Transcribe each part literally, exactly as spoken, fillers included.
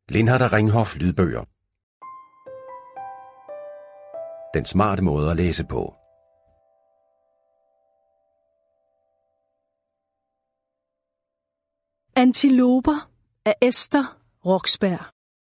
Lindhardt Ringhof lydbøger. Den smarte måde at læse på. Antiloper af Esther Roxbergh.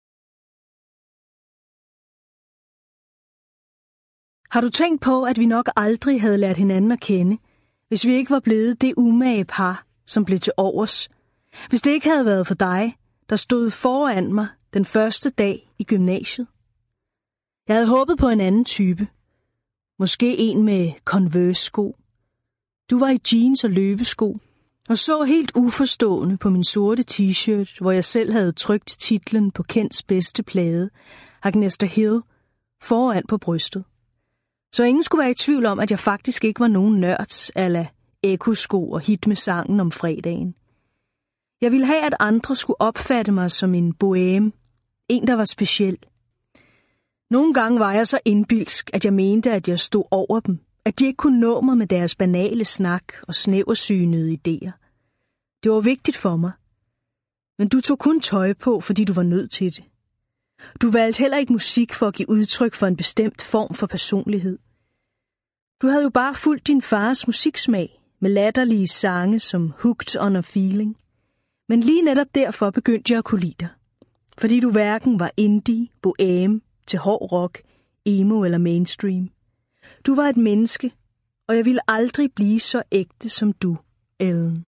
Har du tænkt på, at vi nok aldrig havde lært hinanden at kende, hvis vi ikke var blevet det umage par, som blev til overs? Hvis det ikke havde været for dig, der stod foran mig den første dag i gymnasiet? Jeg havde håbet på en anden type. Måske en med Converse-sko. Du var i jeans og løbesko, og så helt uforstående på min sorte t-shirt, hvor jeg selv havde trykt titlen på Kents bedste plade, Agnesta Hill, foran på brystet. Så ingen skulle være i tvivl om, at jeg faktisk ikke var nogen nørds a la ekosko og hit med sangen om fredagen. Jeg ville have, at andre skulle opfatte mig som en bohème, en der var speciel. Nogle gange var jeg så indbilsk, at jeg mente, at jeg stod over dem, at de ikke kunne nå mig med deres banale snak og snæversynede idéer. Det var vigtigt for mig. Men du tog kun tøj på, fordi du var nødt til det. Du valgte heller ikke musik for at give udtryk for en bestemt form for personlighed. Du havde jo bare fulgt din fars musiksmag med latterlige sange som Hooked on a Feeling. Men lige netop derfor begyndte jeg at kunne lide dig. Fordi du hverken var indie, bohème, til hård rock, emo eller mainstream. Du var et menneske, og jeg ville aldrig blive så ægte som du, Ellen.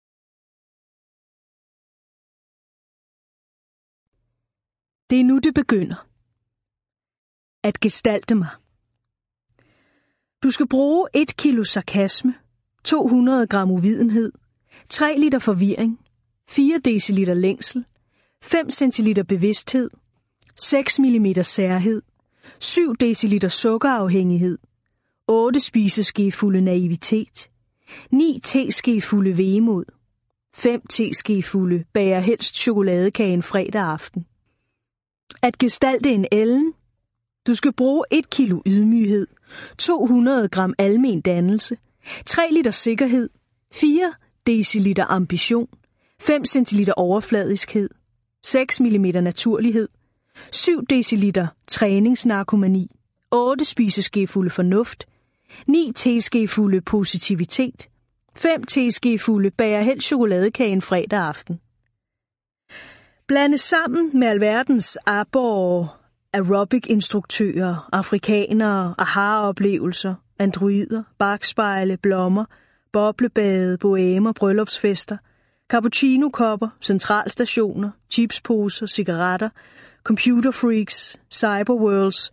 Det er nu, det begynder. At gestalte mig. Du skal bruge et kilo sarkasme, to hundrede gram uvidenhed, tre liter forvirring, fire deciliter længsel, fem centiliter bevidsthed, seks millimeter særhed, syv deciliter sukkerafhængighed, otte spiseskefulde naivitet, ni teskefulde vemod, fem teskefulde bager helst chokoladekagen fredag aften. At gestalte en Ellen. Du skal bruge et kilo ydmyghed, to hundrede gram almen dannelse, tre liter sikkerhed, fire deciliter ambition, fem centiliter overfladiskhed, seks millimeter naturlighed, syv deciliter træningsnarkomani, otte spiseskefulde fornuft, ni teskefulde positivitet, fem teskefulde bager helst chokoladekagen fredag aften. Blande sammen med alverdens abor, aerobic-instruktører, afrikanere, aha-oplevelser, androider, bakspejle, blommer, boblebade, bohæmer, bryllupsfester, cappuccino-kopper, centralstationer, chipsposer, cigaretter, computerfreaks, cyberworlds,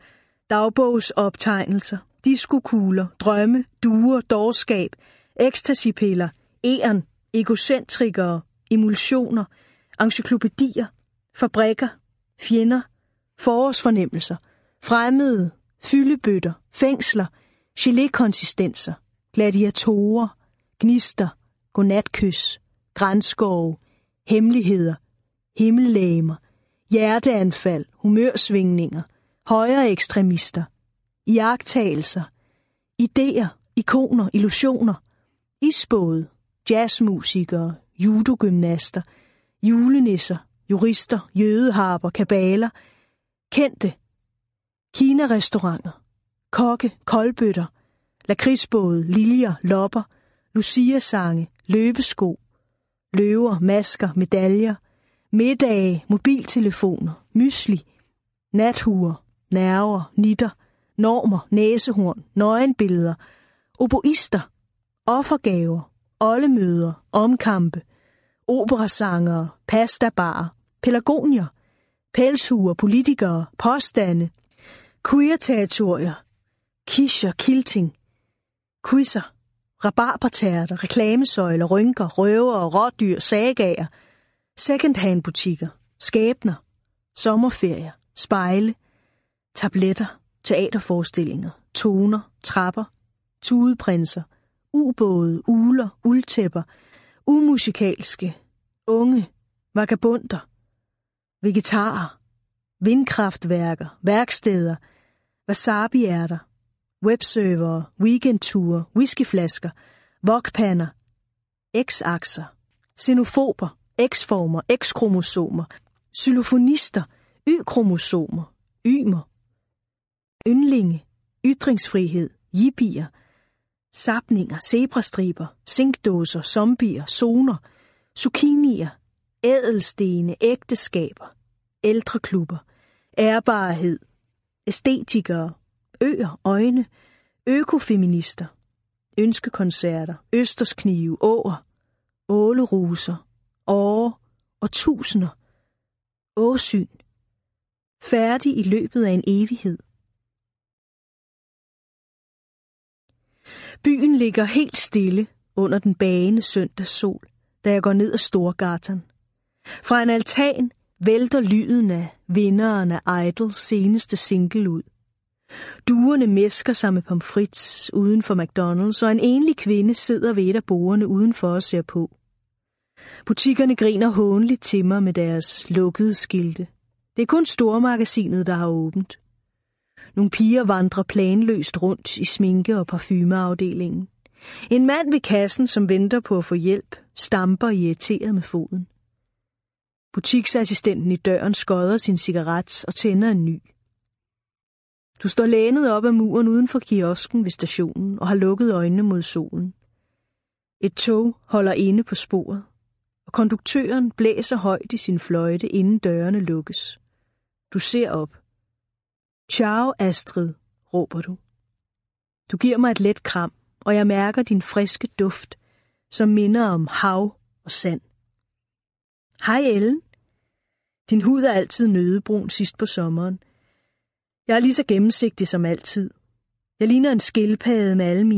dagbogsoptegnelser, diskokugler, drømme, duer, dårskab, ekstasypiller, æren, egocentrikere, emulsioner, encyklopædier, fabrikker, fjender, forårsfornemmelser, fremmede, fyldebøtter, fængsler, gelékonsistenser, gladiatorer, gnister, godnatkys, grænskove, hemmeligheder, himmellegemer, hjerteanfald, humørsvingninger, højre ekstremister, iagttagelser, idéer, ikoner, illusioner, isbåde, jazzmusikere, judogymnaster, julenisser, jurister, jødeharper, kabaler, kendte, Kina-restauranter, kokke, koldbøtter, lakridsbåde, liljer, lopper, Lucia-sange, løbesko, løver, masker, medaljer, middage, mobiltelefoner, mysli, nathuer, nerver, nitter, normer, næsehorn, nøgenbilleder, oboister, offergaver, oldemøder, omkampe, operasangere, pastabarer, pelargonier, pelshuer, politikere, påstande, queer-territorier, quiche og kilting, quizzer, rabarbertærter, reklamesøjler, rynker, røver, rådyr, sagager, secondhand-butikker, skæbner, sommerferier, spejle, tabletter, teaterforestillinger, toner, trapper, tudeprinser, ubåde, uler, uldtæpper, umusikalske, unge, vagabunder, vegetarer, vindkraftværker, værksteder, wasabi-ærter, webservere, weekendture, whiskyflasker, wokpander, x-akser, xenofober, x-former, x-kromosomer, xylofonister, Y-kromosomer, ymer, yndlinge, ytringsfrihed, jippier, sapninger, zebrastriber, zinkdåser, zombier, zoner, zucchinier, ædelstene, ægteskaber, ældreklubber, ærbarhed, æstetikere, øer, øjne, økofeminister, ønskekoncerter, østersknive, åer, åleruser, åre og tusinder, åsyn, færdig i løbet af en evighed. Byen ligger helt stille under den bagende søndagssol, da jeg går ned ad Storgatan. Fra en altan vælter lyden af vinderen af Idols seneste single ud. Duerne mæsker sig med pomfrits uden for McDonald's, og en enlig kvinde sidder ved et af bordene udenfor og ser på. Butikkerne griner hånligt til mig med deres lukkede skilte. Det er kun stormagasinet, der har åbent. Nogle piger vandrer planløst rundt i sminke- og parfumeafdelingen. En mand ved kassen, som venter på at få hjælp, stamper irriteret med foden. Butiksassistenten i døren skodder sin cigaret og tænder en ny. Du står lænet op ad muren uden for kiosken ved stationen og har lukket øjnene mod solen. Et tog holder inde på sporet, og konduktøren blæser højt i sin fløjte, inden dørene lukkes. Du ser op. Ciao, Astrid, råber du. Du giver mig et let kram, og jeg mærker din friske duft, som minder om hav og sand. Hej Ellen. Din hud er altid nødebrun sidst på sommeren. Jeg er lige så gennemsigtig som altid. Jeg ligner en skildpadde med alle mine